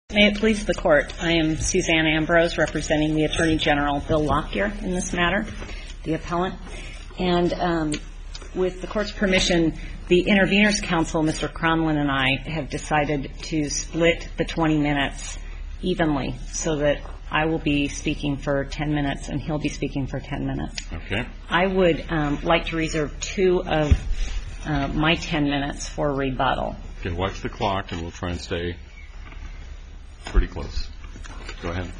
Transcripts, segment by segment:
May it please the Court, I am Suzanne Ambrose, representing the Attorney General Bill Lockyer in this matter, the appellant. And with the Court's permission, the Intervenors Council, Mr. Cromlin and I, have decided to split the 20 minutes evenly so that I will be speaking for 10 minutes and he'll be speaking for 10 minutes. Okay. I would like to reserve 2 of my 10 minutes for rebuttal. Okay, watch the clock and we'll try and stay pretty close. Go ahead.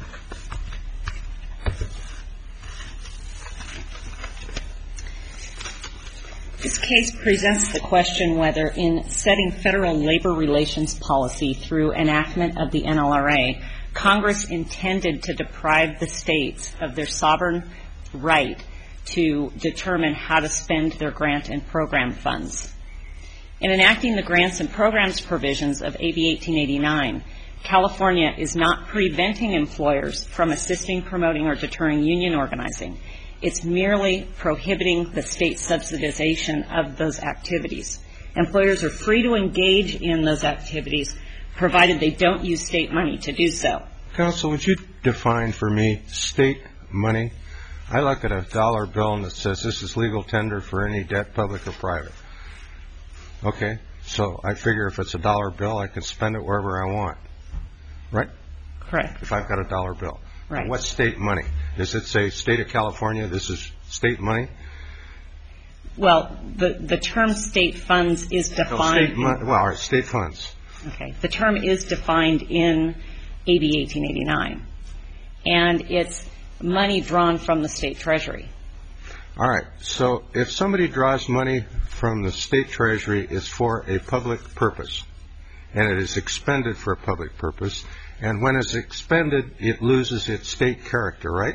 This case presents the question whether, in setting federal labor relations policy through enactment of the NLRA, Congress intended to deprive the states of their sovereign right to determine how to spend their grant and program funds. In enacting the grants and programs provisions of AB 1889, California is not preventing employers from assisting, promoting, or deterring union organizing. It's merely prohibiting the state subsidization of those activities. Employers are free to engage in those activities, provided they don't use state money to do so. Counsel, would you define for me state money? I look at a dollar bill and it says this is legal tender for any debt, public or private. Okay, so I figure if it's a dollar bill, I can spend it wherever I want. Right? Correct. If I've got a dollar bill. Right. What's state money? Does it say state of California, this is state money? Well, the term state funds is defined. State funds. Okay. The term is defined in AB 1889. And it's money drawn from the state treasury. All right. So if somebody draws money from the state treasury, it's for a public purpose. And it is expended for a public purpose. And when it's expended, it loses its state character, right?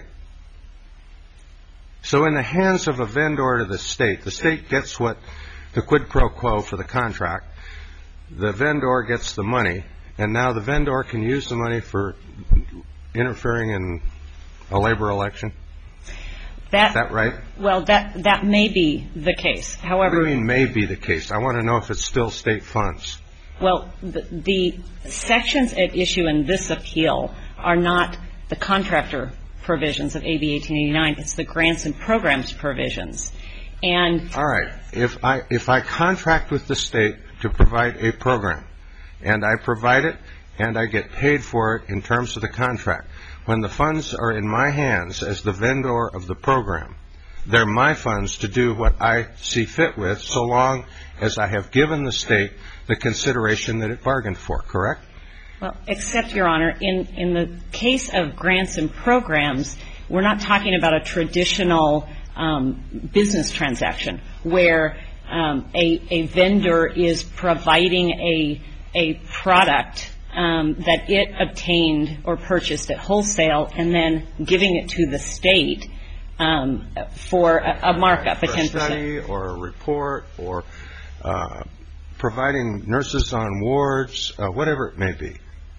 So in the hands of a vendor to the state gets what the quid pro quo for the contract. The vendor gets the money, and now the vendor can use the money for interfering in a labor election? Is that right? Well, that may be the case. However, what do you mean may be the case? I want to know if it's still state funds. Well, the sections at issue in this appeal are not the contractor provisions of AB 1889. It's the grants and programs provisions. And all right. If I contract with the state to provide a program, and I provide it, and I get paid for it in terms of the contract, when the funds are in my hands as the vendor of the program, they're my funds to do what I see fit with, so long as I have given the state the consideration that it bargained for, correct? Well, except, Your Honor, in the case of grants and programs, we're not talking about a traditional business transaction where a vendor is providing a product that it obtained or purchased at wholesale and then giving it to the state for a markup, a 10%. A study or a report or providing nurses on wards, whatever it may be.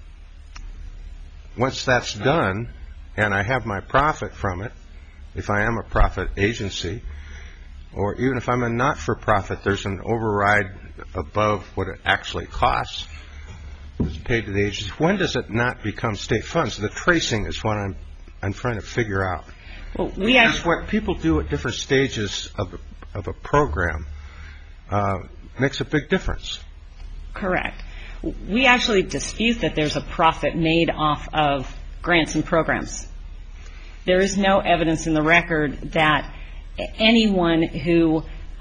Once that's done and I have my profit from it, if I am a profit agency, or even if I'm a not-for-profit, there's an override above what it actually costs. It's paid to the agency. When does it not become state funds? The tracing is what I'm trying to figure out. Well, That's what people do at different stages of a program makes a big difference. Correct. We actually dispute that there's a profit made off of grants and programs. There is no evidence in the record that anyone who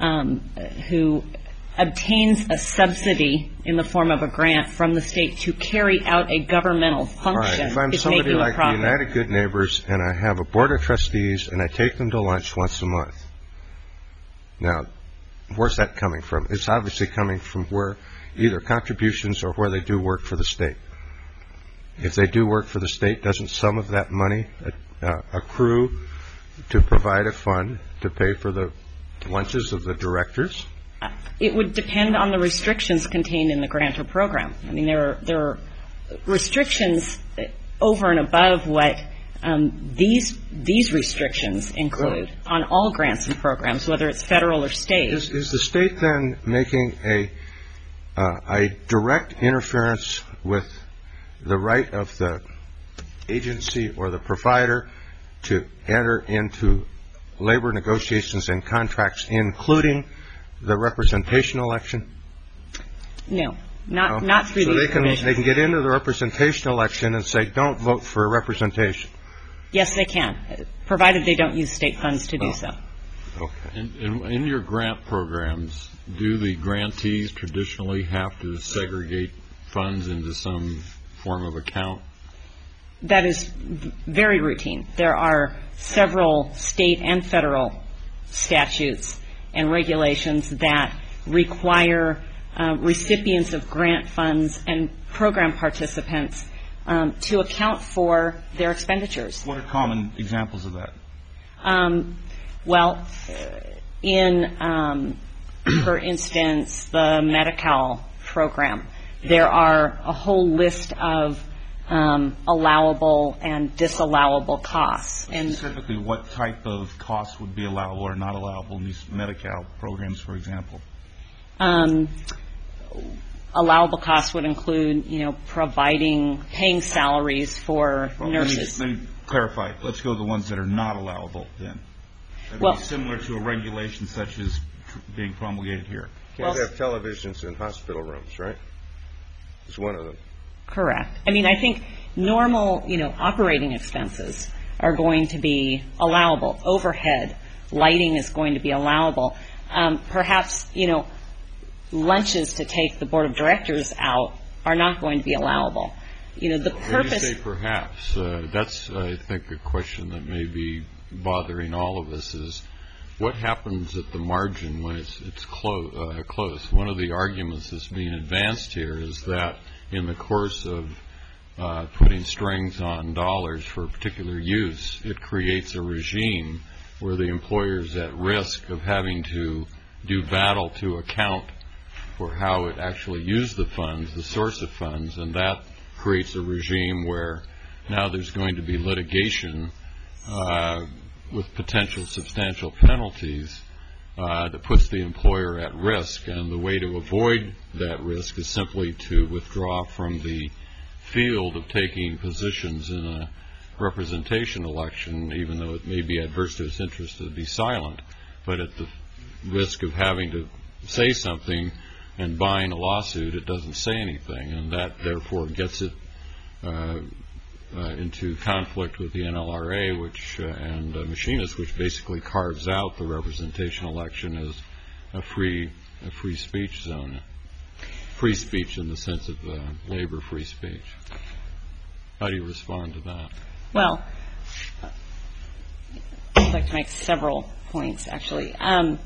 obtains a subsidy in the form of a grant from the state to carry out a governmental function if I'm is somebody making like a profit. the United Good Neighbors and I have a board of trustees and I take them to lunch once a month. Now, where's that coming from? It's obviously coming from where either contributions or where they do work for the state. If they do work for the state, doesn't some of that money accrue to provide a fund to pay for the lunches of the directors? It would depend on the restrictions contained in the grant or program. I mean, there are restrictions over and above what these restrictions include on all grants and programs, whether it's federal or state. Is the state then making a direct interference with the right of the agency or the provider to enter into labor negotiations and contracts, including the representation election? No, not through these provisions. So they can get into the representation election and say, don't vote for representation? Yes, they can, provided they don't use state funds to do so. Okay. In your grant programs, do the grantees traditionally have to segregate funds into some form of account? That is very routine. There are several state and federal statutes and regulations that require recipients of grant funds and program participants to account for their expenditures. What are common examples of that? Well, for instance, the Medi-Cal program, there are a whole list of allowable and disallowable costs. And specifically, what type of costs would be allowable or not allowable in these Medi-Cal programs, for example? Allowable costs would include, paying salaries for nurses. Let me clarify. Let's go to the ones that are not allowable then. That would be similar to a regulation such as being promulgated here. Can't have televisions in hospital rooms, right? It's one of them. Correct. I think normal, operating expenses are going to be allowable. Overhead, lighting is going to be allowable. Perhaps, lunches to take the board of directors out are not going to be allowable. The purpose. When you say perhaps, that's, I think, a question that may be bothering all of us is what happens at the margin when it's close? One of the arguments that's being advanced here is that in the course of putting strings on dollars for a particular use, it creates a regime where the employer is at risk of having to do battle to account for how it actually used the funds, the source of funds, and that creates a regime where now there's going to be litigation with potential substantial penalties that puts the employer at risk. And the way to avoid that risk is simply to withdraw from the field of taking positions in a representation election, even though it may be adverse to its interest to be silent, but at the risk of having to say something and buying a lawsuit, it doesn't say anything, and that therefore gets it into conflict with the NLRA, and Machinists, which basically carves out the representation election as a free speech zone, free speech in the sense of labor free speech. How do you respond to that? Well, I'd like to make several points, actually.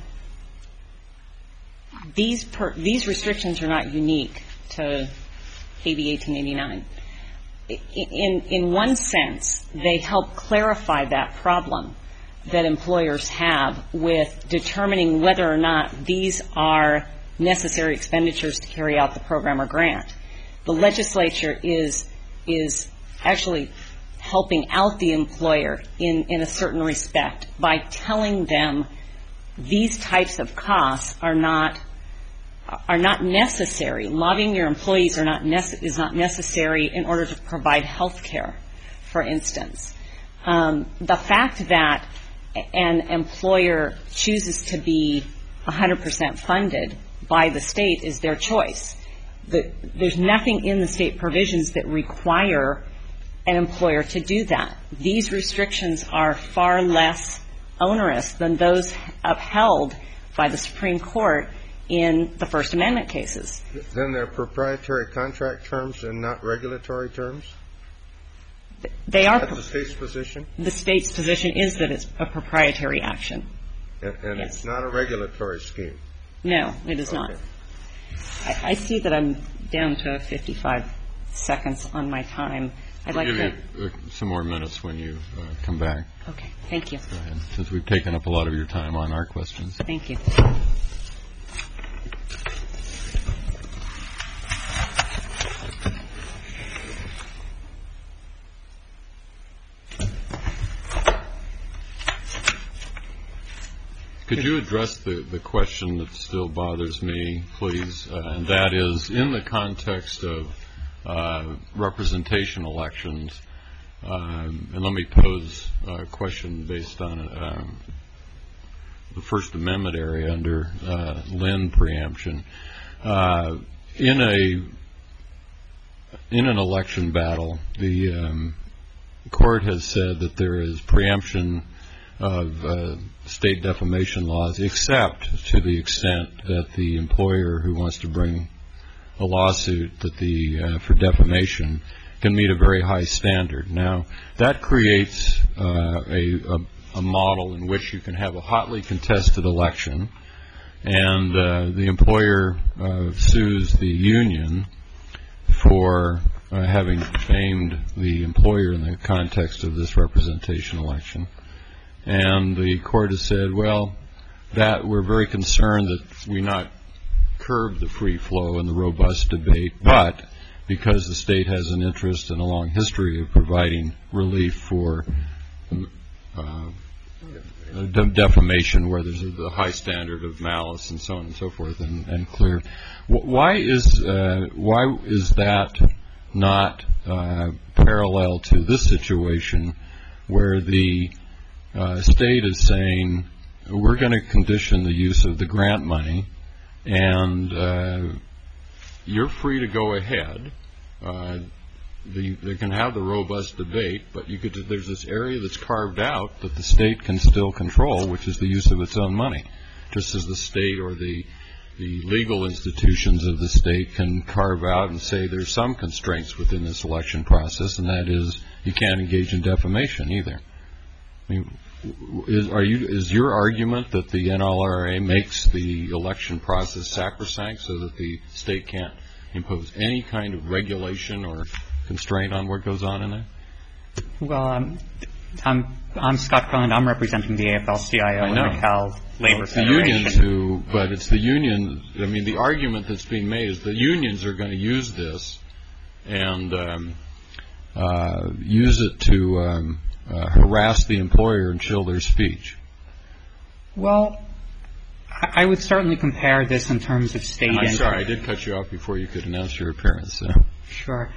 These restrictions are not unique to AB 1889. In one sense, they help clarify that problem that employers have with determining whether or not these are necessary expenditures to carry out the program or grant. The legislature is actually helping out the employer in a certain respect by telling them these types of costs are not necessary. Lobbying your employees is not necessary in order to provide health care, for instance. The fact that an employer chooses to be 100% funded by the state is their choice. There's nothing in the state provisions that require an employer to do that. These restrictions are far less onerous than those upheld by the Supreme Court in the First Amendment cases. Then they're proprietary contract terms and not regulatory terms? They are. That's the state's position? The state's position is that it's a proprietary action. And yes. It's not a regulatory scheme? No, it is not. I see that I'm down to 55 seconds on my time. I'd like to give you some more minutes when you come back. Okay, thank you. Go ahead, since we've taken up a lot of your time on our questions. Thank you. Could you address the question that still bothers me, please? And that is, in the context of representation elections. And let me pose a question based on the First Amendment area under Lynn preemption. In an election battle, the court has said that there is preemption of state defamation laws, except to the extent that the employer who wants to bring a lawsuit for defamation can meet a very high standard. Now, that creates a model in which you can have a hotly contested election, and the employer sues the union for having defamed the employer in the context of this representation election. And the court has said, well, that we're very concerned that we not curb the free flow and the robust debate, but because the state has an interest and a long history of providing relief for defamation where there's a high standard of malice and so on and so forth and clear. Why is that not parallel to this situation where the state is saying we're going to condition the use of the grant money and you're free to go ahead. They can have the robust debate, but there's this area that's carved out that the state can still control, which is the use of its own money, just as the state or the legal institutions of the state can carve out and say there's some constraints within this election process, and that is you can't engage in defamation either. I mean, is your argument that the NLRA makes the election process sacrosanct so that the state can't impose any kind of regulation or constraint on what goes on in there? Well, I'm Scott Cronin. I'm representing the AFL-CIO and the Cal Labor Federation. But it's the union. I mean, the argument that's being made is the unions are going to use this and use it to harass the employer and chill their speech. Well, I would certainly compare this in terms of state. I'm sorry, I did cut you off before you could announce your appearance. So. Sure.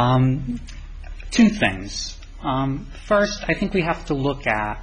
Two things. First, I think we have to look at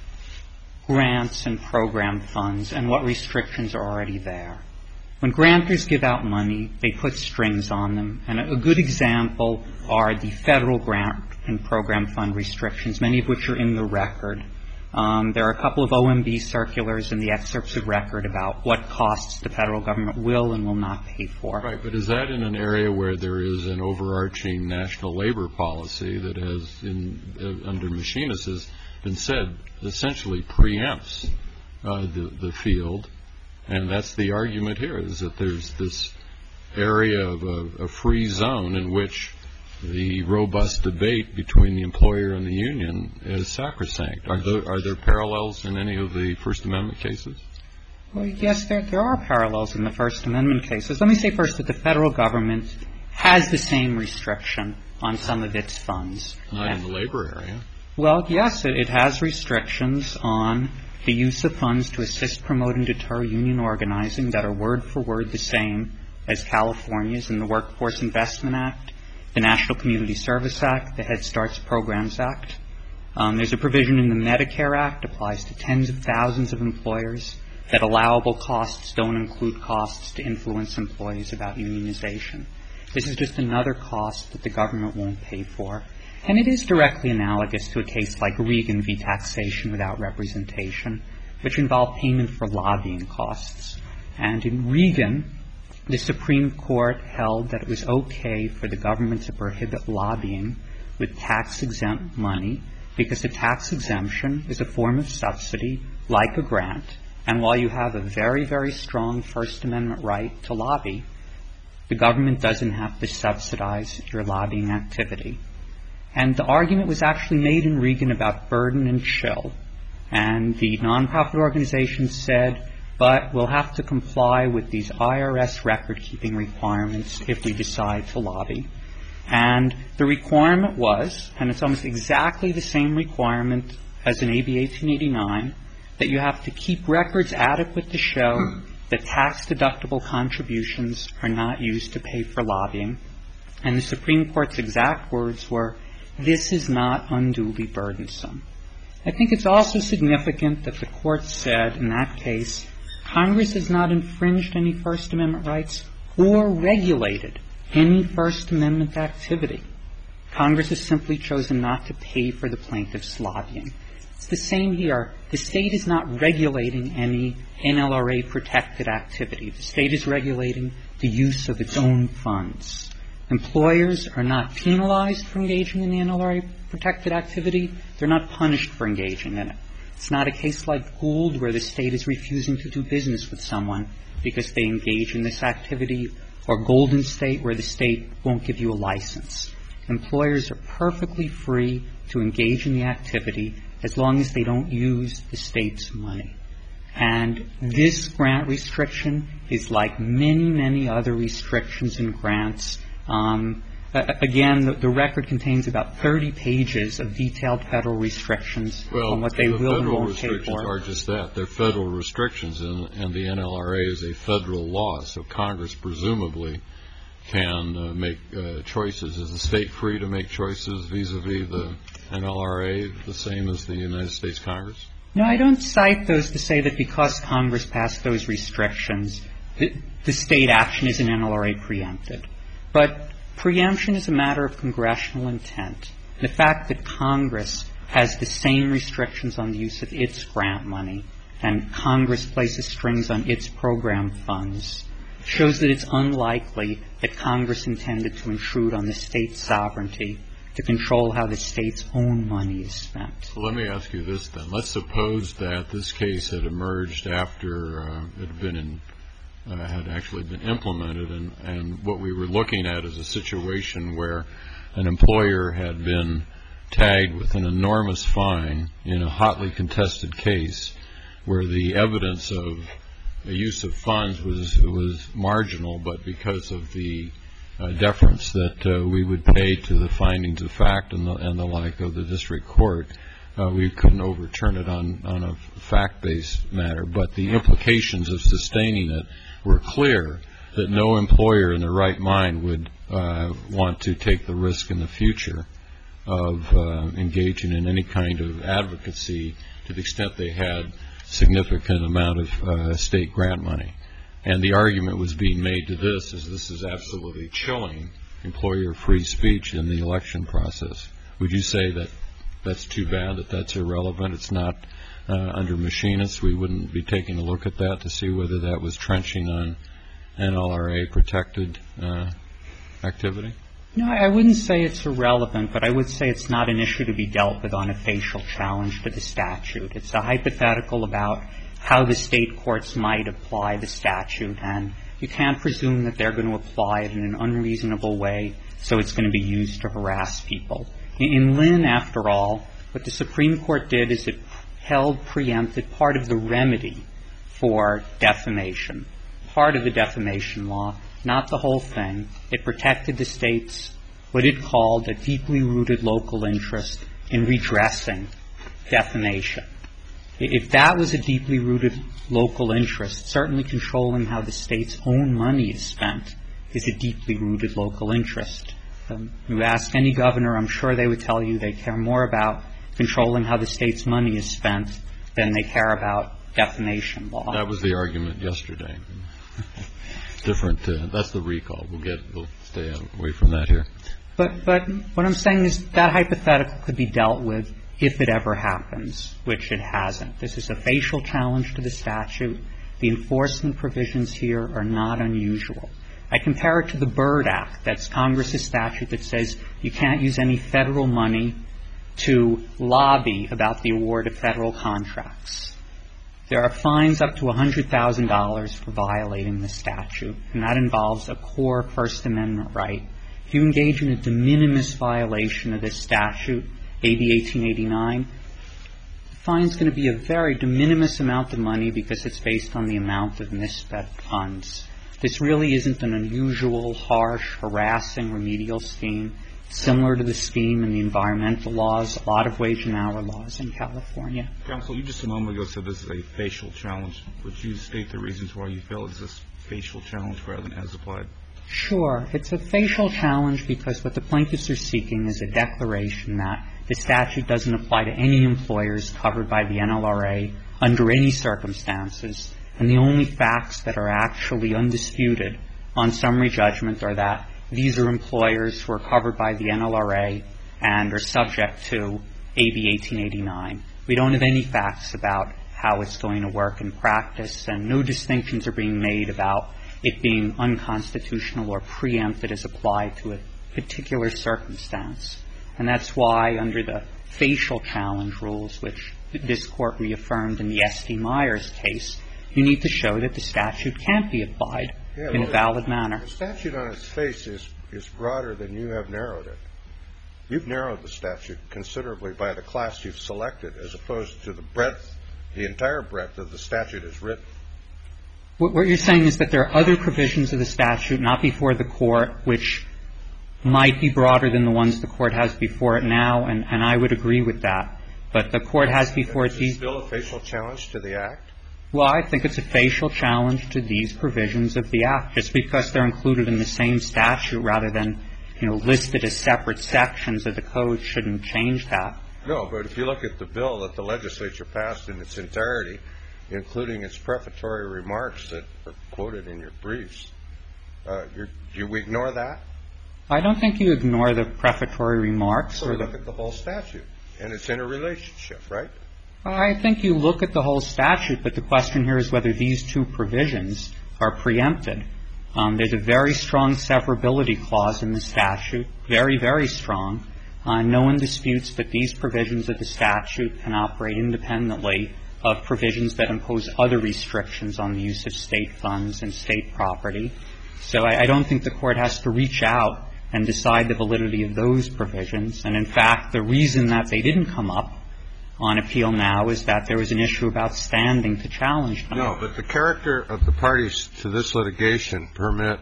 grants and program funds and what restrictions are already there. When grantors give out money, they put strings on them. And a good example are the federal grant and program fund restrictions, many of which are in the record. There are a couple of OMB circulars in the excerpts of record about what costs the federal government will and will not pay for. Right, but is that in an area where there is an overarching national labor policy that has, under Machinist, has been said, essentially preempts the field? And that's the argument here, is that there's this area of a free zone in which the robust debate between the employer and the union is sacrosanct. Are there parallels in any of the First Amendment cases? Well, yes, there are parallels in the First Amendment cases. Let me say first that the federal government has the same restriction on some of its funds. Not in the labor area. Well, yes, it has restrictions on the use of funds to assist, promote, and deter union organizing that are word for word the same as California's in the Workforce Investment Act, the National Community Service Act, the Head Starts Programs Act. There's a provision in the Medicare Act, applies to tens of thousands of employers, that allowable costs don't include costs to influence employees about unionization. This is just another cost that the government won't pay for. And it is directly analogous to a case like Regan v. Taxation Without Representation, which involved payment for lobbying costs. And in Regan, the Supreme Court held that it was okay for the government to prohibit lobbying with tax-exempt money because a tax exemption is a form of subsidy like a grant. And while you have a very, very strong First Amendment right to lobby, the government doesn't have to subsidize your lobbying activity. And the argument was actually made in Regan about burden and chill. And the nonprofit organization said, but we'll have to comply with these IRS record-keeping requirements if we decide to lobby. And the requirement was, and it's almost exactly the same requirement as in AB 1889, that you have to keep records adequate to show that tax-deductible contributions are not used to pay for lobbying. And the Supreme Court's exact words were, "This is not unduly burdensome." I think it's also significant that the Court said in that case, Congress has not infringed any First Amendment rights or regulated any First Amendment activity. Congress has simply chosen not to pay for the plaintiff's lobbying. It's the same here. The state is not regulating any NLRA-protected activity. The state is regulating the use of its own funds. Employers are not penalized for engaging in the NLRA-protected activity. They're not punished for engaging in it. It's not a case like Gould where the state is refusing to do business with someone because they engage in this activity, or Golden State where the state won't give you a license. Employers are perfectly free to engage in the activity as long as they don't use the state's money. And this grant restriction is like many, many other restrictions and grants. Again, the record contains about 30 pages of detailed federal restrictions on what they will and won't pay for. Well, the federal restrictions are just that. They're federal restrictions, and the NLRA is a federal law, so Congress presumably can make choices. Is the state free to make choices vis-a-vis the NLRA the same as the United States Congress? No, I don't cite those to say that because Congress passed those restrictions, the state action is an NLRA preempted. But preemption is a matter of congressional intent. The fact that Congress has the same restrictions on the use of its grant money and Congress places strings on its program funds shows that it's unlikely that Congress intended to intrude on the state's sovereignty to control how the state's own money is spent. Well, let me ask you this then. Let's suppose that this case had emerged after it had actually been implemented, and what we were looking at is a situation where an employer had been tagged with an enormous fine in a hotly contested case where the evidence of the use of funds was marginal, but because of the deference that we would pay to the findings of fact and the like of the district court, we couldn't overturn it on a fact-based matter. But the implications of sustaining it were clear, that no employer in their right mind would want to take the risk in the future of engaging in any kind of advocacy to the extent they had significant amount of state grant money. And the argument was being made to this is absolutely chilling employer free speech in the election process. Would you say that that's too bad, that that's irrelevant? It's not under machinists. We wouldn't be taking a look at that to see whether that was trenching on NLRA protected activity? No, I wouldn't say it's irrelevant, but I would say it's not an issue to be dealt with on a facial challenge to the statute. It's a hypothetical about how the state courts might apply the statute, and you can't presume that they're going to apply it in an unreasonable way, so it's going to be used to harass people. In Lynn, after all, what the Supreme Court did is it held preempted part of the remedy for defamation, part of the defamation law, not the whole thing. It protected the state's, what it called, a deeply rooted local interest in redressing defamation. If that was a deeply rooted local interest, certainly controlling how the state's own money is spent is a deeply rooted local interest. You ask any governor, I'm sure they would tell you they care more about controlling how the state's money is spent than they care about defamation law. That was the argument yesterday. Different. That's the recall. We'll stay away from that here. But what I'm saying is that hypothetical could be dealt with if it ever happens, which it hasn't. This is a facial challenge to the statute. The enforcement provisions here are not unusual. I compare it to the Byrd Act. That's Congress's statute that says you can't use any federal money to lobby about the award of federal contracts. There are fines up to $100,000 for violating the statute, and that involves a core First Amendment right. If you engage in a de minimis violation of this statute, AB 1889, the fine's going to be a very de minimis amount of money because it's based on the amount of misspent funds. This really isn't an unusual, harsh, harassing remedial scheme, similar to the scheme in the environmental laws, a lot of wage and hour laws in California. Counsel, you just a moment ago said this is a facial challenge. Would you state the reasons why you feel it's a facial challenge rather than as applied? Sure. It's a facial challenge because what the plaintiffs are seeking is a declaration that the statute doesn't apply to any employers covered by the NLRA under any circumstances, and the only facts that are actually undisputed on summary judgment are that these are employers who are covered by the NLRA and are subject to AB 1889. We don't have any facts about how it's going to work in practice, and no distinctions are being made about it being unconstitutional or preempted as applied to a particular circumstance. And that's why under the facial challenge rules, which this Court reaffirmed in the S.D. Myers case, you need to show that the statute can't be applied in a valid manner. The statute on its face is broader than you have narrowed it. You've narrowed the statute considerably by the class you've selected as opposed to the breadth, the entire breadth of the statute as written. What you're saying is that there are other provisions of the statute not before the Court which might be broader than the ones the Court has before it now, and I would agree with that. But the Court has before it these... Is it still a facial challenge to the Act? Well, I think it's a facial challenge to these provisions of the Act, just because they're included in the same statute rather than, listed as separate sections of the code shouldn't change that. No, but if you look at the bill that the legislature passed in its entirety, including its prefatory remarks that are quoted in your briefs, do we ignore that? I don't think you ignore the prefatory remarks. So look at the whole statute, and it's in a relationship, right? I think you look at the whole statute, but the question here is whether these two provisions are preempted. There's a very strong severability clause in the statute, very, very strong. No one disputes that these provisions of the statute can operate independently of provisions that impose other restrictions on the use of state funds and state property. So I don't think the Court has to reach out and decide the validity of those provisions. And, in fact, the reason that they didn't come up on appeal now is that there was an issue about standing to challenge them. No, but the character of the parties to this litigation permit,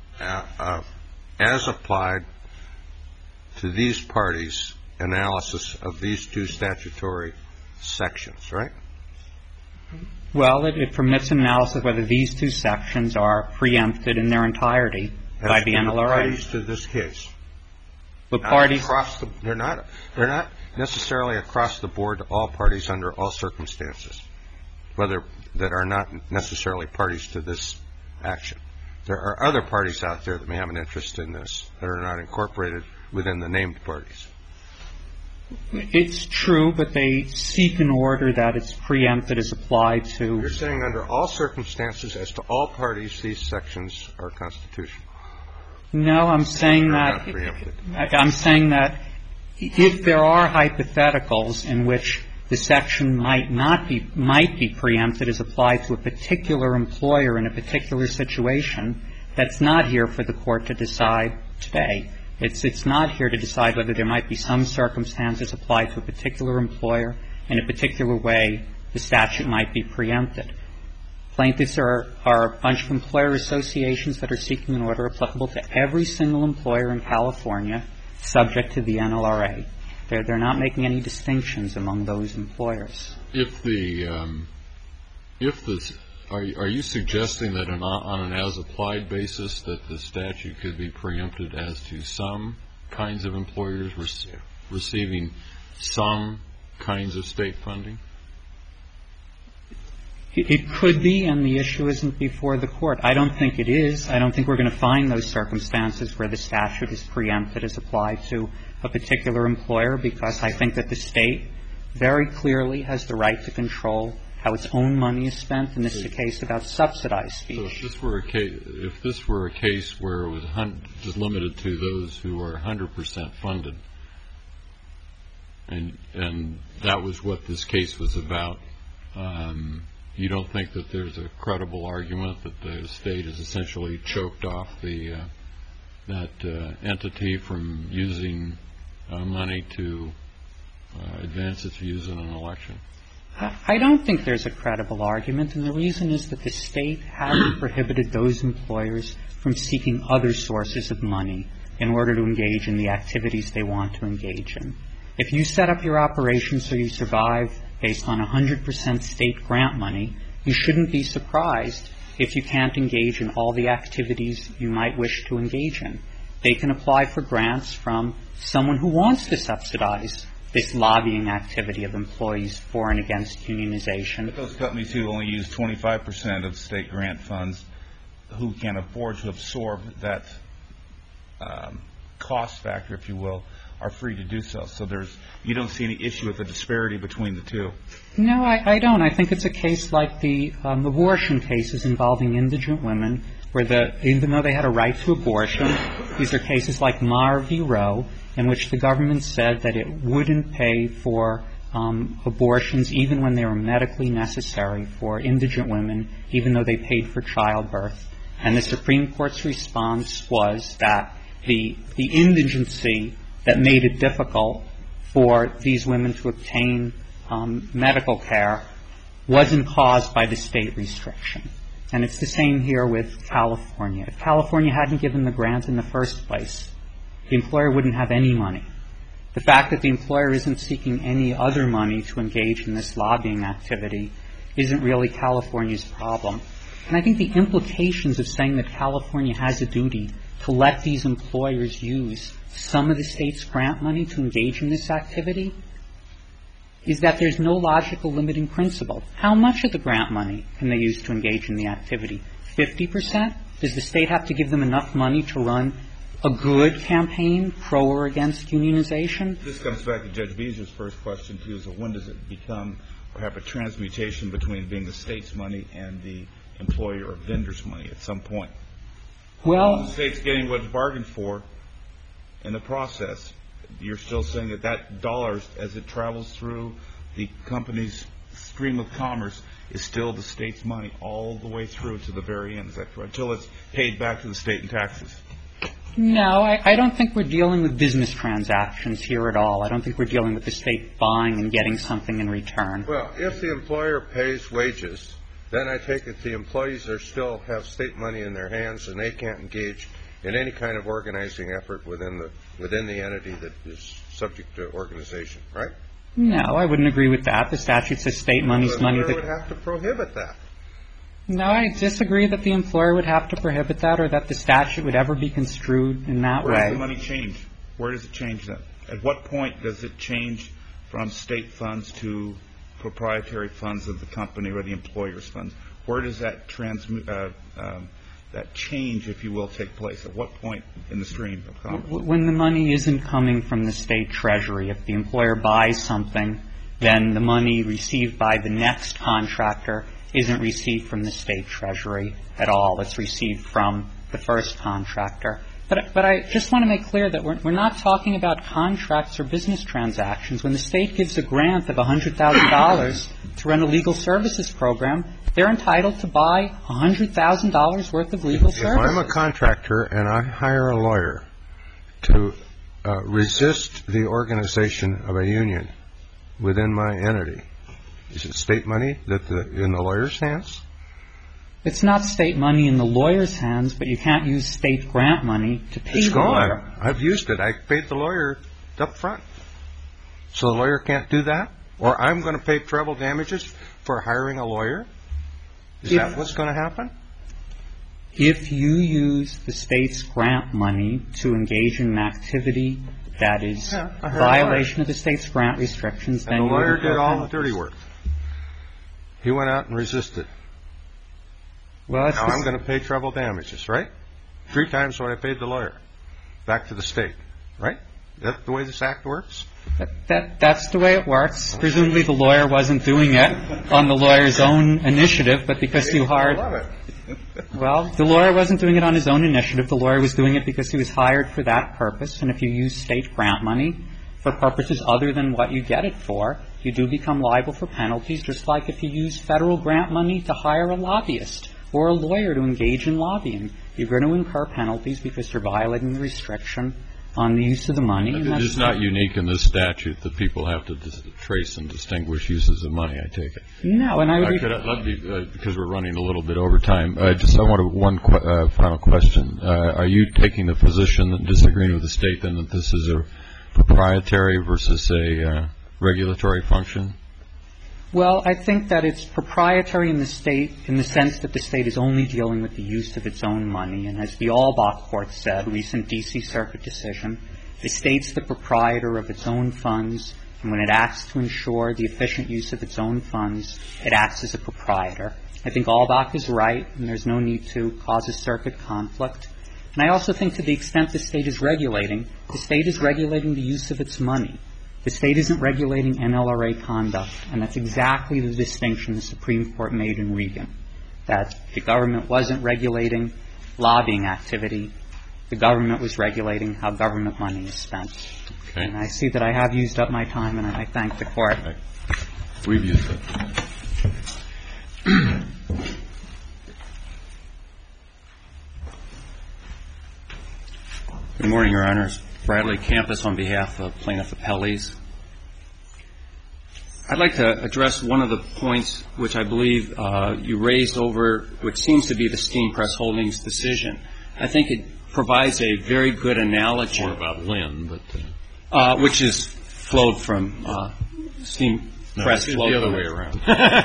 as applied to these parties, analysis of these two statutory sections, right? Well, it permits analysis of whether these two sections are preempted in their entirety by the NLRA. The parties to this case. The parties. They're not necessarily across the board to all parties under all circumstances, whether that are not necessarily parties to this action. There are other parties out there that may have an interest in this that are not incorporated within the named parties. It's true, but they seek an order that it's preempted as applied to. You're saying under all circumstances, as to all parties, these sections are constitutional. No, I'm saying that. I'm saying that if there are hypotheticals in which the section might be preempted as applied to a particular employer in a particular situation, that's not here for the Court to decide today. It's not here to decide whether there might be some circumstances applied to a particular employer in a particular way the statute might be preempted. Plaintiffs are a bunch of employer associations that are seeking an order applicable to every single employer in California subject to the NLRA. They're not making any distinctions among those employers. Are you suggesting that on an as-applied basis that the statute could be preempted as to some kinds of employers receiving some kinds of state funding? It could be, and the issue isn't before the Court. I don't think it is. I don't think we're going to find those circumstances where the statute is preempted as applied to a particular employer, because I think that the state very clearly has the right to control how its own money is spent, and this is a case about subsidized speech. So if this were a case where it was just limited to those who are 100% funded, and that was what this case was about, you don't think that there's a credible argument that the state has essentially choked off that entity from using money to advance its views in an election? I don't think there's a credible argument, and the reason is that the state hasn't prohibited those employers from seeking other sources of money in order to engage in the activities they want to engage in. If you set up your operation so you survive based on 100% state grant money, you shouldn't be surprised if you can't engage in all the activities you might wish to engage in. They can apply for grants from someone who wants to subsidize this lobbying activity of employees for and against unionization. But those companies who only use 25% of state grant funds, who can afford to absorb that cost factor, if you will, are free to do so. So you don't see any issue with the disparity between the two. No, I don't. I think it's a case like the abortion cases involving indigent women, where even though they had a right to abortion, these are cases like Maher v. Roe, in which the government said that it wouldn't pay for abortions even when they were medically necessary for indigent women, even though they paid for childbirth. And the Supreme Court's response was that the indigency that made it difficult for these women to obtain medical care wasn't caused by the state restriction. And it's the same here with California. If California hadn't given the grant in the first place, the employer wouldn't have any money. The fact that the employer isn't seeking any other money to engage in this lobbying activity isn't really California's problem. And I think the implications of saying that California has a duty to let these employers use some of the state's grant money to engage in this activity is that there's no logical limiting principle. How much of the grant money can they use to engage in the activity? 50%? Does the state have to give them enough money to run a good campaign pro or against unionization? This comes back to Judge Beezer's first question, too, is when does it become or have a transmutation between being the state's money and the employer or vendor's money at some point? Well, the state's getting what's bargained for in the process. You're still saying that that dollar, as it travels through the company's stream of commerce, is still the state's money all the way through to the very end. Is that correct? Until it's paid back to the state in taxes. No, I don't think we're dealing with business transactions here at all. I don't think we're dealing with the state buying and getting something in return. Well, if the employer pays wages, then I take it the employees still have state money in their hands and they can't engage in any kind of organizing effort within the entity that is subject to organization, right? No, I wouldn't agree with that. The statute says state money's money. The employer would have to prohibit that. No, I disagree that the employer would have to prohibit that or that the statute would ever be construed in that way. Where does the money change? Where does it change then? At what point does it change from state funds to proprietary funds of the company or the employer's funds? Where does that that change, if you will, take place? At what point in the stream of commerce? When the money isn't coming from the state treasury. If the employer buys something, then the money received by the next contractor isn't received from the state treasury at all. It's received from the first contractor. But I just want to make clear that we're not talking about contracts or business transactions. When the state gives a grant of $100,000 to run a legal services program, they're entitled to buy $100,000 worth of legal services. If I'm a contractor and I hire a lawyer to resist the organization of a union within my entity, is it state money in the lawyer's hands? It's not state money in the lawyer's hands, but you can't use state grant money to pay the lawyer. It's gone. I've used it. I paid the lawyer up front. So the lawyer can't do that? Or I'm going to pay treble damages for hiring a lawyer? Is that what's going to happen? If you use the state's grant money to engage in an activity that is a violation of the state's grant restrictions, then the lawyer did all the dirty work. He went out and resisted. Now I'm going to pay treble damages, right? 3 times what I paid the lawyer. Back to the state, right? That's the way this act works? That's the way it works. Presumably the lawyer wasn't doing it on the lawyer's own initiative, but because you hired... Well, the lawyer wasn't doing it on his own initiative. The lawyer was doing it because he was hired for that purpose. And if you use state grant money for purposes other than what you get it for, you do become liable for penalties, just like if you use federal grant money to hire a lobbyist or a lawyer to engage in lobbying. You're going to incur penalties because you're violating the restriction on the use of the money. It is not unique in this statute that people have to trace and distinguish uses of money, I take it. No, and I would... because we're running a little bit over time, I want one final question. Are you taking the position that disagreeing with the state then that this is a proprietary versus a regulatory function? Well, I think that it's proprietary in the state in the sense that the state is only dealing with the use of its own money. And as the Albach Court said, recent D.C. Circuit decision, the state's the proprietor of its own funds. And when it acts to ensure the efficient use of its own funds, it acts as a proprietor. I think Albach is right, and there's no need to cause a circuit conflict. And I also think to the extent the state is regulating the use of its money. The state isn't regulating NLRA conduct, and that's exactly the distinction the Supreme Court made in Regan, that the government wasn't regulating lobbying activity. The government was regulating how government money is spent. Okay. And I see that I have used up my time, and I thank the Court. Right. We've used it. Good morning, Your Honors. Bradley Campus on behalf of Plaintiff Appellees. I'd like to address one of the points which I believe you raised over which seems to be the Steam Press Holdings decision. I think it provides a very good analogy. More about Lynn, but which is flowed from Steam Press. It's the other way around.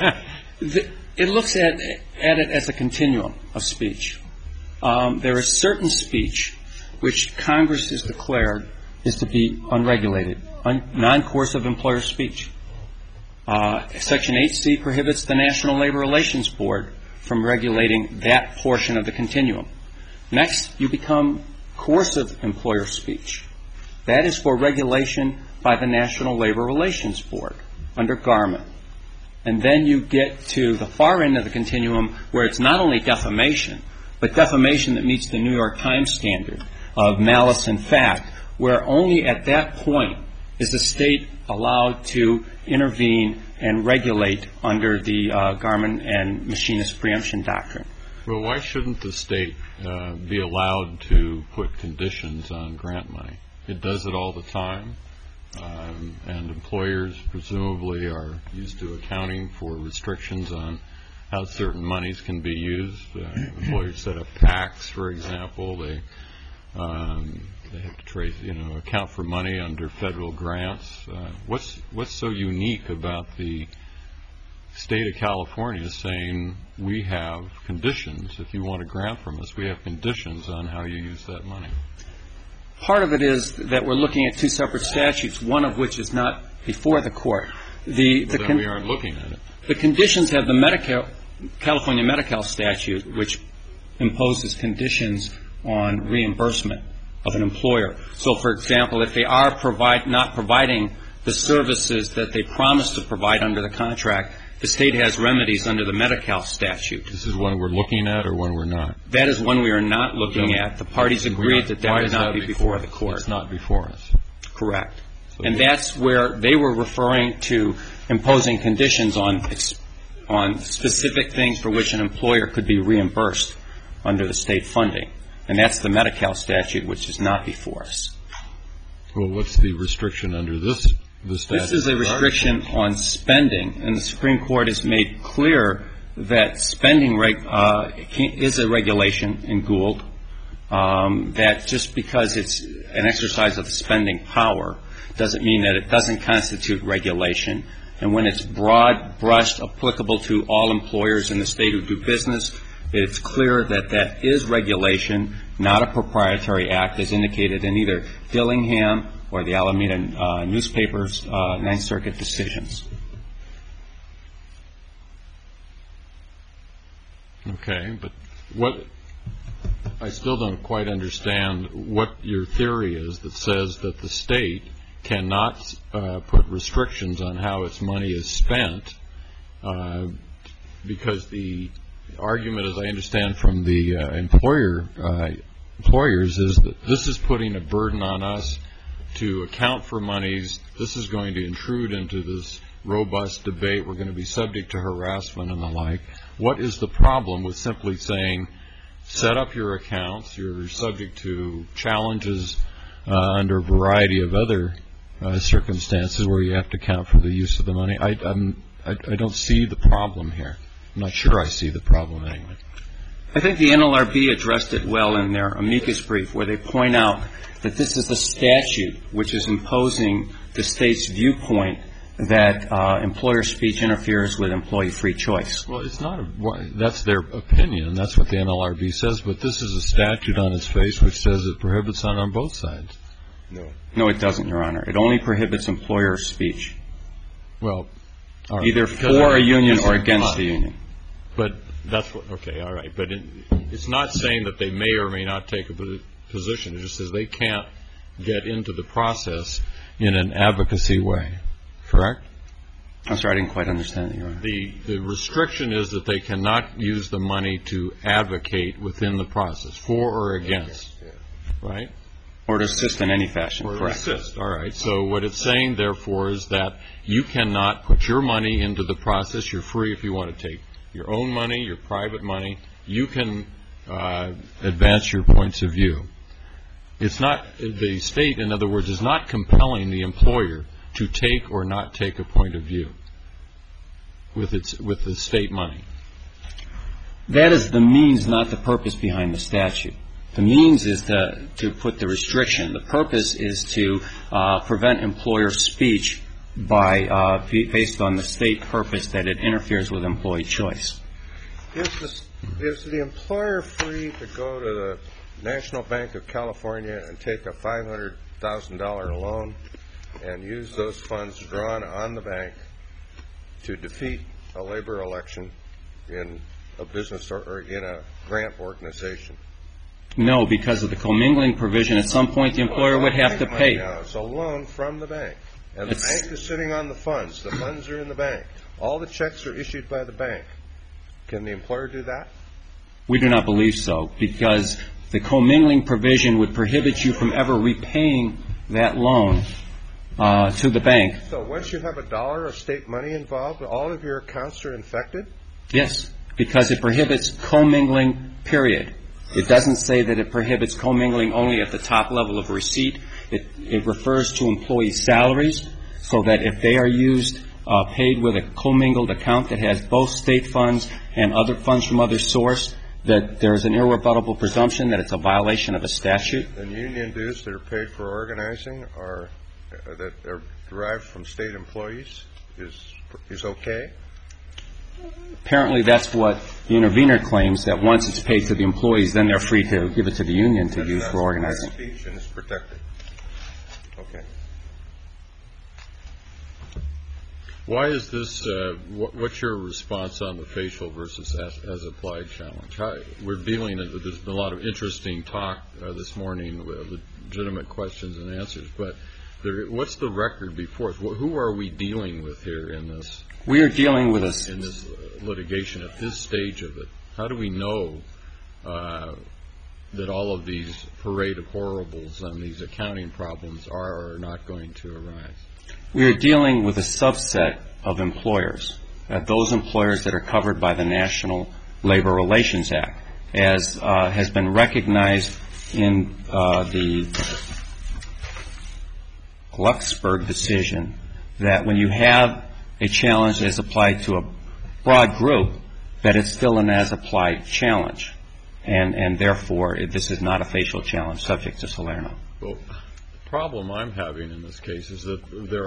It looks at it as a continuum of speech. There is certain speech which Congress has declared is to be unregulated, non-coercive employer speech. Section 8C prohibits the National Labor Relations Board from regulating that portion of the continuum. Next, you become coercive employer speech. That is for regulation by the National Labor Relations Board under Garment. And then you get to the far end of the continuum where it's not only defamation, but defamation that meets the New York Times standard of malice in fact, where only at that point is the state allowed to intervene and regulate under the Garment and Machinist Preemption Doctrine. Well, why shouldn't the state be allowed to put conditions on grant money? It does it all the time, and employers presumably are used to accounting for restrictions on how certain monies can be used. Employers set up PACs, for example. They have to trace, account for money under federal grants. What's so unique about the state of California saying we have conditions? If you want a grant from us, we have conditions on how you use that money. Part of it is that we're looking at two separate statutes, one of which is not before the court. Then we aren't looking at it. The conditions have the California Medi-Cal statute, which imposes conditions on reimbursement of an employer. So, for example, if they are not providing the services that they promised to provide under the contract, the state has remedies under the Medi-Cal statute. This is one we're looking at or one we're not? That is one we are not looking at. The parties agreed that would not be before the court. It's not before us. Correct. And that's where they were referring to imposing conditions on specific things for which an employer could be reimbursed under the state funding. And that's the Medi-Cal statute, which is not before us. Well, what's the restriction under this statute? This is a restriction on spending, and the Supreme Court has made clear that spending is a regulation in Gould, that just because it's an exercise of the spending power doesn't mean that it doesn't constitute regulation. And when it's broad-brushed, applicable to all employers in the state who do business, it's clear that that is regulation, not a proprietary act, as indicated in either Dillingham or the Alameda newspaper's Ninth Circuit decisions. Okay, but I still don't quite understand what your theory is that says that the state cannot put restrictions on how its money is spent, because the argument, as I understand from the employers, is that this is putting a burden on us to account for monies. This is going to intrude into this robust debate. We're going to be subject to harassment and the like. What is the problem with simply saying, set up your accounts, you're subject to challenges under a variety of other circumstances where you have to account for the use of the money? I don't see the problem here. I'm not sure I see the problem anyway. I think the NLRB addressed it well in their amicus brief, where they point out that this is a statute which is imposing the state's viewpoint that employer speech interferes with employee free choice. Well, it's not that's their opinion. That's what the NLRB says. But this is a statute on its face which says it prohibits on both sides. No, it doesn't, Your Honor. It only prohibits employer speech. Well, all right. Either for a union or against the union. But that's what, okay, all right. But it's not saying that they may or may not take a position. It just says they can't get into the process in an advocacy way. Correct? I'm sorry, I didn't quite understand that, Your Honor. The restriction is that they cannot use the money to advocate within the process, for or against, right? Or to assist in any fashion, or correct. To assist, all right. So what it's saying, therefore, is that you cannot put your money into the process. You're free if you want to take your own money, your private money. You can advance your points of view. It's not, the state, in other words, is not compelling the employer to take or not take a point of view with the state money. That is the means, not the purpose behind the statute. The means is to put the restriction. The purpose is to prevent employer speech by based on the state purpose that it interferes with employee choice. Is the employer free to go to the National Bank of California and take a $500,000 loan and use those funds drawn on the bank to defeat a labor election in a business or in a grant organization? No, because of the commingling provision. At some point, the employer would have to pay. It's a loan from the bank, and the bank is sitting on the funds. The funds are in the bank. All the checks are issued by the bank. Can the employer do that? We do not believe so, because the commingling provision would prohibit you from ever repaying that loan to the bank. So once you have $1 of state money involved, all of your accounts are infected? Yes, because it prohibits commingling, period. It doesn't say that it prohibits commingling only at the top level of receipt. It refers to employee salaries, so that if they are used, paid with a commingled account that has both state funds and other funds from other source, that there is an irrebuttable presumption that it's a violation of a statute. And union dues that are paid for organizing or that are derived from state employees is okay? Apparently that's what the intervener claims, that once it's paid to the employees, then they're free to give it to the union to use for organizing. Speech and it's protected. Okay. Why is this, what's your response on the facial versus as applied challenge? We're dealing, there's been a lot of interesting talk this morning, legitimate questions and answers, but what's the record before us? Who are we dealing with here in this? We are dealing with in this litigation at this stage of it. How do we know that all of these parade of horribles and these accounting problems are or are not going to arise? We are dealing with a subset of employers, those employers that are covered by the National Labor Relations Act, as has been recognized in the Glucksberg decision, that when you have a challenge that is applied to a broad group, that it's still an as-applied challenge. And therefore, this is not a facial challenge subject to Salerno. Well, the problem I'm having in this case is that there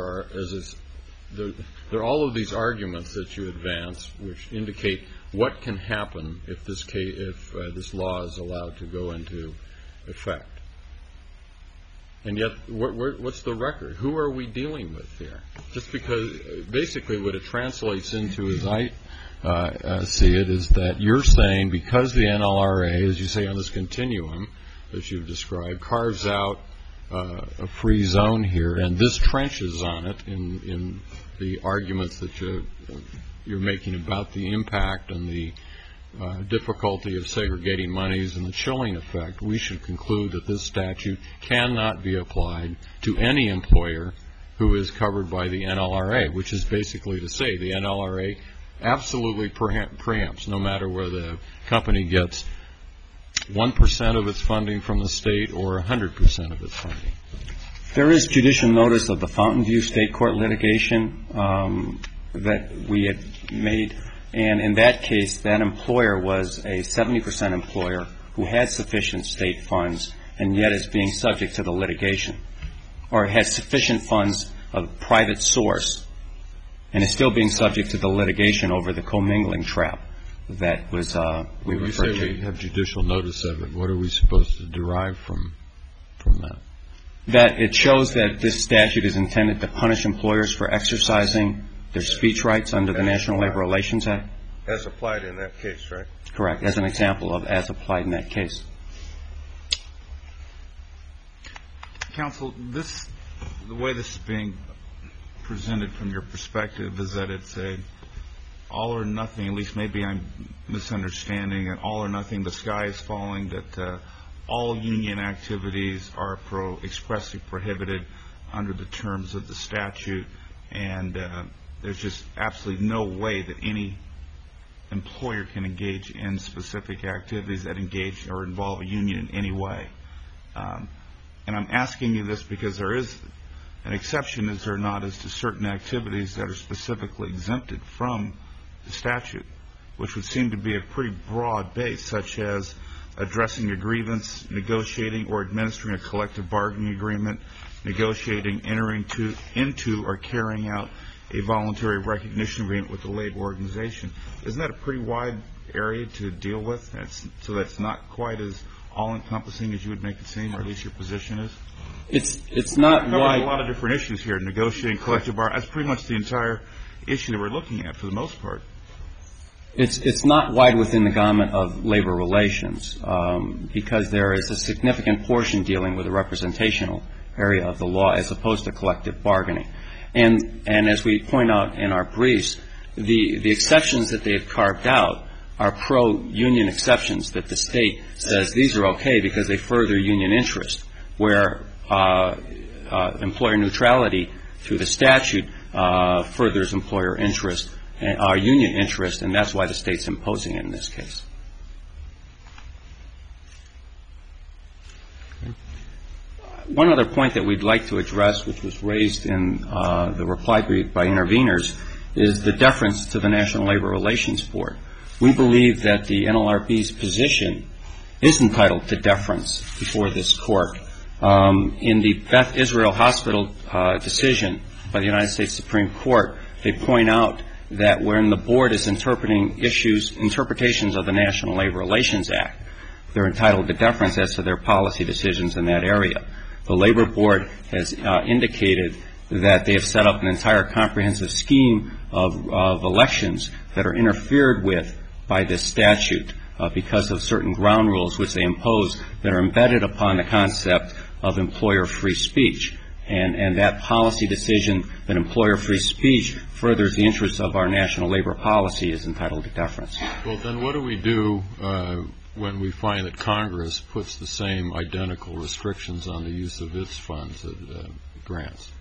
are all of these arguments that you advance which indicate what can happen if this law is allowed to go into effect. And yet, what's the record? Who are we dealing with here? Just because, basically what it translates into, as I see it, is that you're saying because the NLRA, as you say on this continuum that you've described, carves out a free zone here, and this trenches on it in the arguments that you're making about the impact and the difficulty of segregating monies and the chilling effect, we should conclude that this statute cannot be applied to any employer who is covered by the NLRA, which is basically to say the NLRA absolutely preempts, no matter whether the company gets 1% of its funding from the state or 100% of its funding. There is judicial notice of the Fountain View State Court litigation that we had made. And in that case, that employer was a 70% employer who had sufficient state funds and yet is being subject to the litigation, or has sufficient funds of private source and is still being subject to the litigation over the commingling trap that was we When you referred say to. we have judicial notice of it, what are we supposed to derive from that? That it shows that this statute is intended to punish employers for exercising their speech rights under the National Labor Relations Act. As applied in that case, right? Correct, as an example of as applied in that case. Counsel, the way this is being presented from your perspective is that it's a all or nothing, at least maybe I'm misunderstanding, an all or nothing, the sky is falling, that all union activities are expressly prohibited under the terms of the statute, and there's just absolutely no way that any employer can engage in specific activities that engage or involve a union in any way. And I'm asking you this because there is an exception, is there not, as to certain activities that are specifically exempted from the statute, which would seem to be a pretty broad base, such as addressing a grievance, negotiating or administering a collective bargaining agreement, negotiating, entering into or carrying out a voluntary recognition agreement with the labor organization. Isn't that a pretty wide area to deal with? So that's not quite as all-encompassing as you would make it seem, or at least your position is? It's not wide. A lot of different issues here, negotiating, collective bargaining. That's pretty much the entire issue that we're looking at for the most part. It's not wide within the gamut of labor relations because there is a significant portion dealing with the representational area of the law as opposed to collective bargaining. And as we point out in our briefs, the exceptions that they have carved out are pro-union exceptions that the state says these are okay because they further union interest, where employer neutrality through the statute furthers employer interest and our union interest, and that's why the state's imposing it in this case. One other point that we'd like to address, which was raised in the reply brief by interveners, is the deference to the National Labor Relations Board. We believe that the NLRB's position is entitled to deference before this court. In the Beth Israel Hospital decision by the United States Supreme Court, they point out that when the board is interpretations of the National Labor Relations Act, they're entitled to deference as to their policy decisions in that area. The Labor Board has indicated that they have set up an entire comprehensive scheme of elections that are interfered with by this statute because of certain ground rules which they impose that are embedded upon the concept of employer free speech. And that policy decision that employer free speech furthers the interests of our national labor policy is entitled to deference. Well, then what do we do when we find that Congress puts the same identical restrictions on the use of its funds, grants?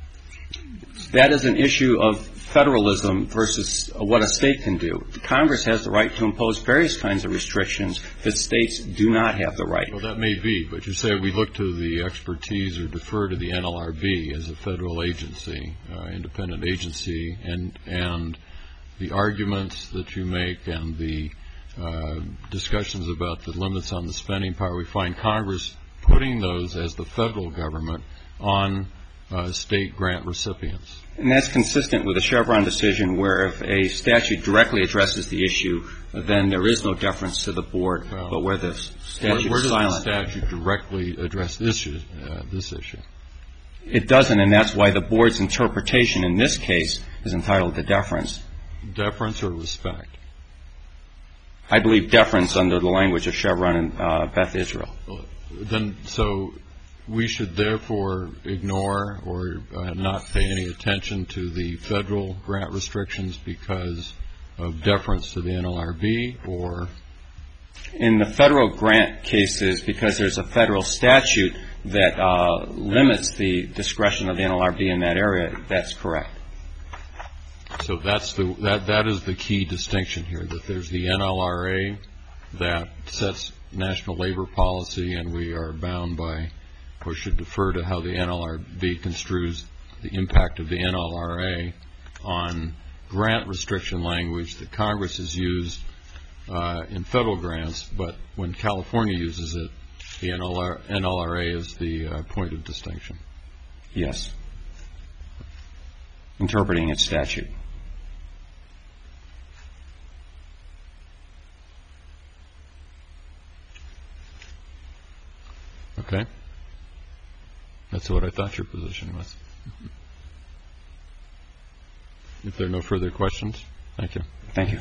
That is an issue of federalism versus what a state can do. Congress has the right to impose various kinds of restrictions that states do not have the right. Well, that may be, but you say we look to the expertise or defer to the NLRB as a federal agency, independent agency, and the arguments that you make and the discussions about the limits on the spending power, we find Congress putting those as the federal government on state grant recipients. And that's consistent with the Chevron decision where if a statute directly addresses the issue, then there is no deference to the board, but where the statute is silent. Where does the statute directly address this issue? It doesn't, and that's why the board's interpretation in this case is entitled to deference. Deference or respect? I believe deference under the language of Chevron and Beth Israel. Then, so we should therefore ignore or not pay any attention to the federal grant restrictions because of deference to the NLRB, or? In the federal grant cases, because there's a federal statute that limits the discretion of the NLRB in that area, that's correct. So that is the key distinction here, that there's the NLRA that sets national labor policy, and we are bound by or should defer to how the NLRB construes the impact of the NLRA on grant restriction language that Congress has used in federal grants, but when California uses it, the NLRA is the point of distinction. Yes. Interpreting its statute. That's what I thought your position was. If there are no further questions, thank you. Thank you.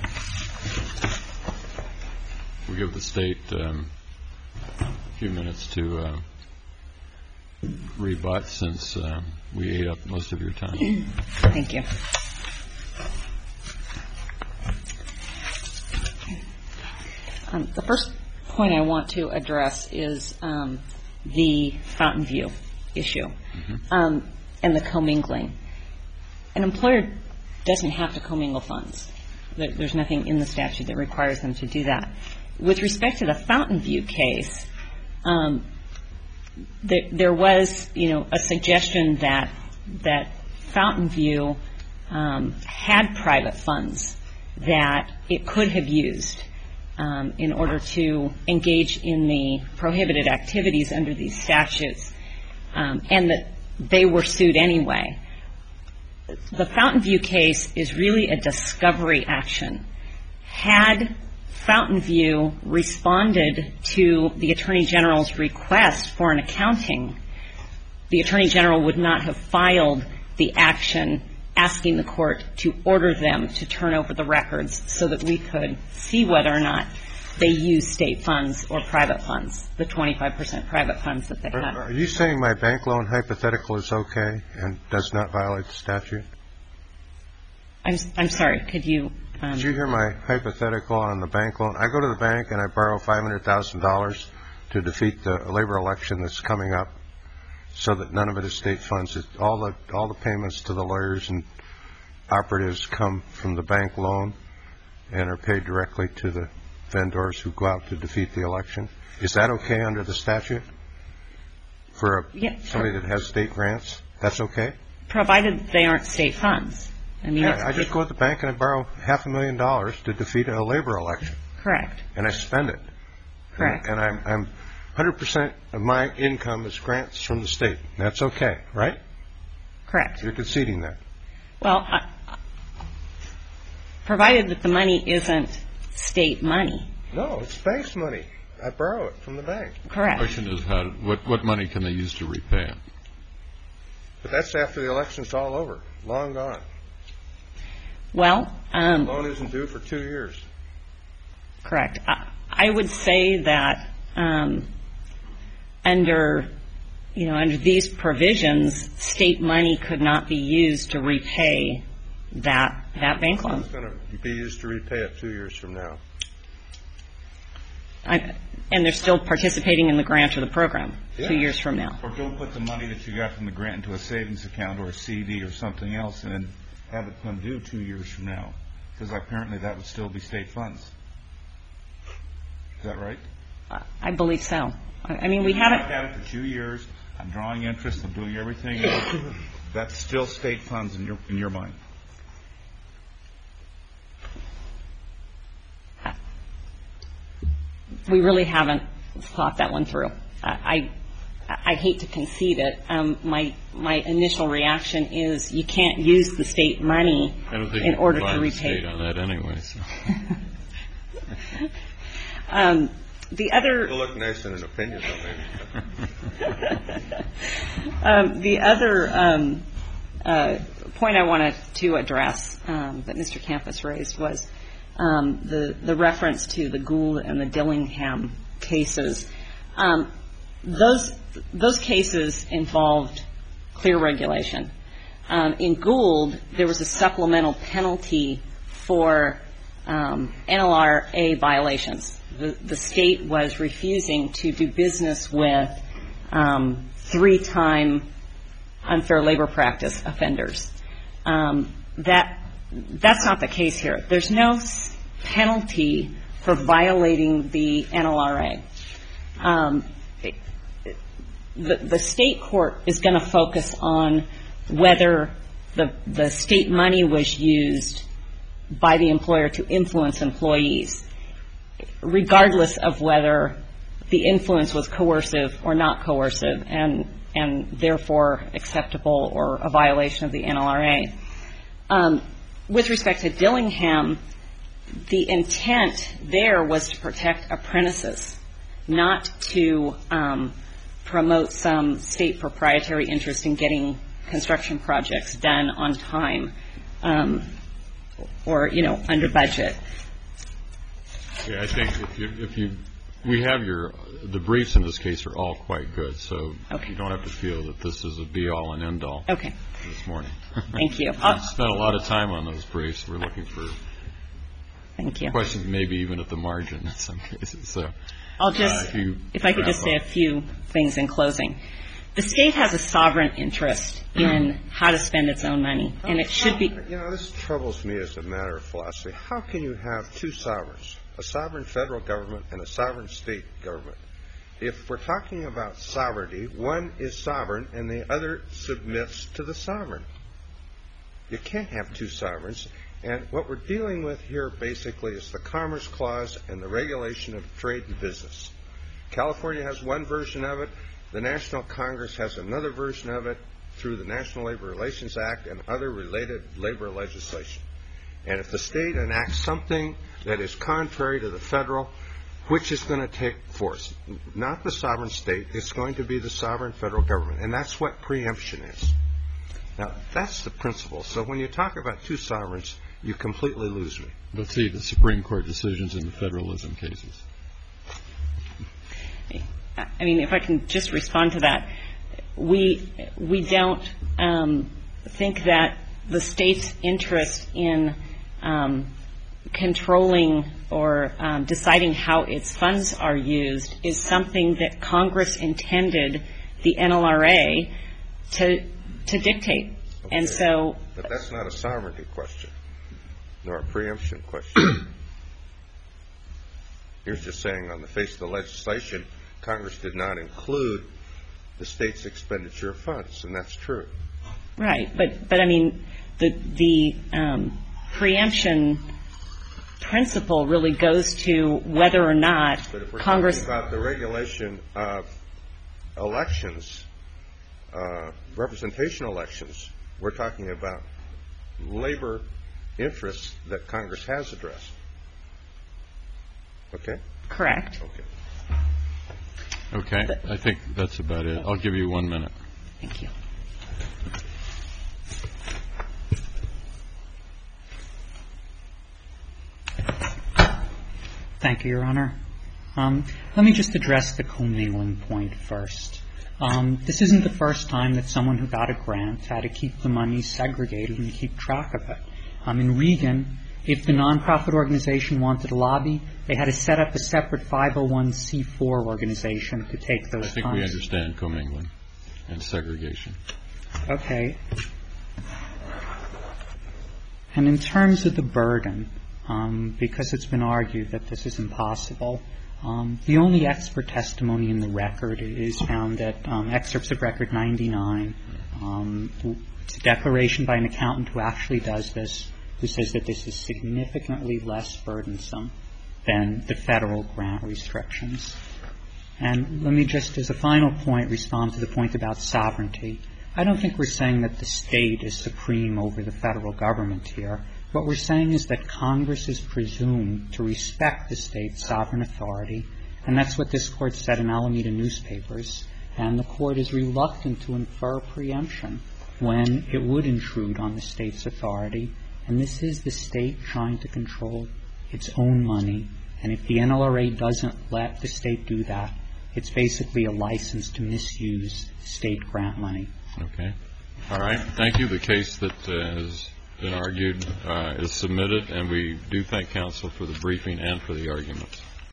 We'll give the State a few minutes to rebut since we ate up most of your time. Thank you. The first point I want to address is the Fountain View issue and the commingling. An employer doesn't have to commingle funds. There's nothing in the statute that requires them to do that. With respect to the Fountain View case, there was, a suggestion that Fountain View had private funds that it could have used in order to engage in the prohibited activities under these statutes, and that they were sued anyway. The Fountain View case is really a discovery action. Had Fountain View responded to the Attorney General's request for an accounting, the Attorney General would not have filed the action asking the court to order them to turn over the records so that we could see whether or not they used state funds or private funds, the 25% private funds that they had. Are you saying my bank loan hypothetical is okay and does not violate the statute? I'm sorry, could you... Did you hear my hypothetical on the bank loan? I go to the bank and I borrow $500,000 to defeat the labor election that's coming up so that none of it is state funds. All the payments to the lawyers and operatives come from the bank loan and are paid directly to the vendors who go out to defeat the election. Is that okay under the statute for somebody that has state grants? That's okay? Provided they aren't state funds. I just go to the bank and I borrow $500,000 to defeat a labor election. Correct. And I spend it. Correct. And I'm 100% of my income is grants from the state. That's okay, right? Correct. You're conceding that. Well, provided that the money isn't state money. No, it's bank's money. I borrow it from the bank. Correct. The question is what money can they use to repay it? But that's after the election's all over. Long gone. Well, the loan isn't due for 2 years. Correct. I would say that under these provisions, state money could not be used to repay that bank loan. It's going to be used to repay it 2 years from now. And they're still participating in the grant or the program 2 years from now. Or don't put the money that you got from the grant into a savings account or a CD or something else and then have it come due 2 years from now. Because apparently that would still be state funds. Is that right? I believe so. I mean, we haven't... I've had it for 2 years. I'm drawing interest. I'm doing everything. That's still state funds in your mind. We really haven't thought that one through. I hate to concede it. My initial reaction is you can't use the state money in order to repay. I don't think you can buy the state on that anyway. So. The other. It'll look nice in an opinion, though, maybe. The other point I wanted to address that Mr. Campos raised was the reference to the Gould and the Dillingham cases. Those cases involved clear regulation. In Gould, there was a supplemental penalty for NLRA violations. The state was refusing to do business with 3-time unfair labor practice offenders. That's not the case here. There's no penalty for violating the NLRA. The state court is going to focus on whether the state money was used by the employer to influence employees, regardless of whether the influence was coercive or not coercive and therefore acceptable or a violation of the NLRA. With respect to Dillingham, the intent there was to protect apprentices, not to promote some state proprietary interest in getting construction projects done on time, or, you know, under budget. Yeah, I think we have the briefs in this case are all quite good, so you don't have to feel that this is a be-all and end-all this morning. Thank you. I've spent a lot of time on those briefs. We're looking for questions maybe even at the margin in some cases. So I'll just, if I could just say a few things in closing. The state has a sovereign interest in how to spend its own money, and it should be. You know, this troubles me as a matter of philosophy. How can you have two sovereigns, a sovereign federal government and a sovereign state government? If we're talking about sovereignty, one is sovereign and the other submits to the sovereign. You can't have two sovereigns. And what we're dealing with here basically is the Commerce Clause and the regulation of trade and business. California has one version of it. The National Congress has another version of it through the National Labor Relations Act and other related labor legislation. And if the state enacts something that is contrary to the federal, which is going to take force? Not the sovereign state. It's going to be the sovereign federal government. And that's what preemption is. Now, that's the principle. So when you talk about two sovereigns, you completely lose me. Let's see the Supreme Court decisions in the federalism cases. I mean, if I can just respond to that, we don't think that the state's interest in controlling or deciding how its funds are used is something that Congress intended the NLRA to dictate. Okay. And so, but that's not a sovereignty question, nor a preemption question. Here's just saying on the face of the legislation, Congress did not include the state's expenditure of funds, and that's true. Right, but I mean, the preemption principle really goes to whether or not but if we're Congress. Talking about the regulation of elections, representational elections, we're talking about labor interests that Congress has addressed. Okay? Correct. Okay. I think that's about it. I'll give you 1 minute. Thank you. Thank you, Your Honor. Let me just address the commingling point first. This isn't the first time that someone who got a grant had to keep the money segregated and keep track of it. In Reagan, if the nonprofit organization wanted to lobby, they had to set up a separate 501c4 organization to take those funds. I think we understand commingling and segregation. Okay. And in terms of the burden, because it's been argued that this is impossible, the only expert testimony in the record is found at excerpts of Record 99. It's a declaration by an accountant who actually does this, who says that this is significantly less burdensome than the federal grant restrictions. And let me just, as a final point, respond to the point about sovereignty. I don't think we're saying that the state is supreme over the federal government here. What we're saying is that Congress is presumed to respect the state's sovereign authority, and that's what this Court said in Alameda newspapers. And the Court is reluctant to infer preemption when it would intrude on the state's authority. And this is the state trying to control its own money. And if the NLRA doesn't let the state do that, it's basically a license to misuse state grant money. Okay. All right. Thank you. The case that has been argued is submitted, and we do thank counsel for the briefing and for the arguments.